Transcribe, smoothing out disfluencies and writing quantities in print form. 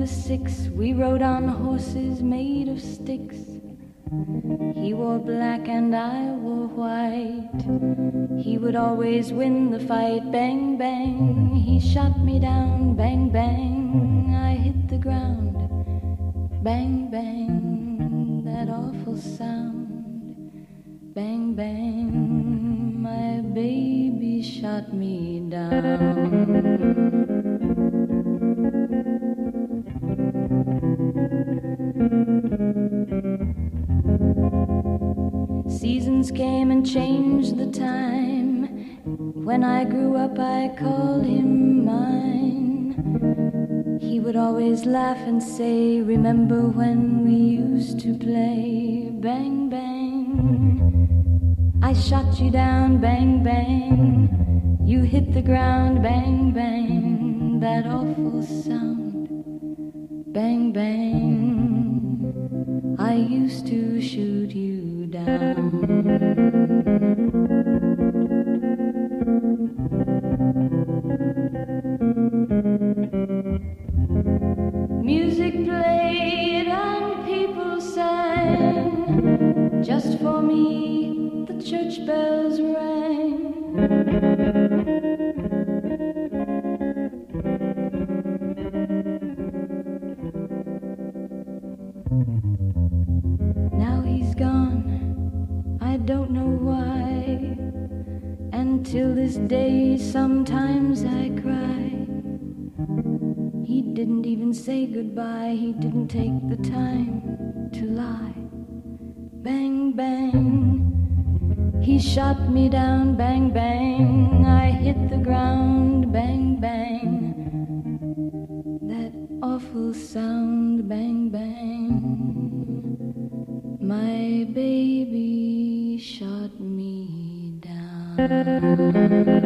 6, we rode on horses made of sticks. He wore black and I wore white. He would always win the fight. Bang, bang, he shot me down. Bang, bang, I hit the ground. Bang, bang, that awful sound. Bang, bang, my baby shot me down. Seasons came and changed the time. When I grew up, I called him mine. He would always laugh and say, remember when we used to play? Bang, bang, I shot you down. Bang, bang, you hit the ground. Bang, bang, that awful sound. Bang, bang, I used to shoot you down. Music played and people sang. Just for me, the church bells rang. Now he's gone, I don't know why. And till this day, sometimes I cry. He didn't even say goodbye. He didn't take the time to lie. Bang, bang, he shot me down. Bang, bang, I hit the ground. Bang, bang, that awful sound. Bang, bang, my baby shot me down.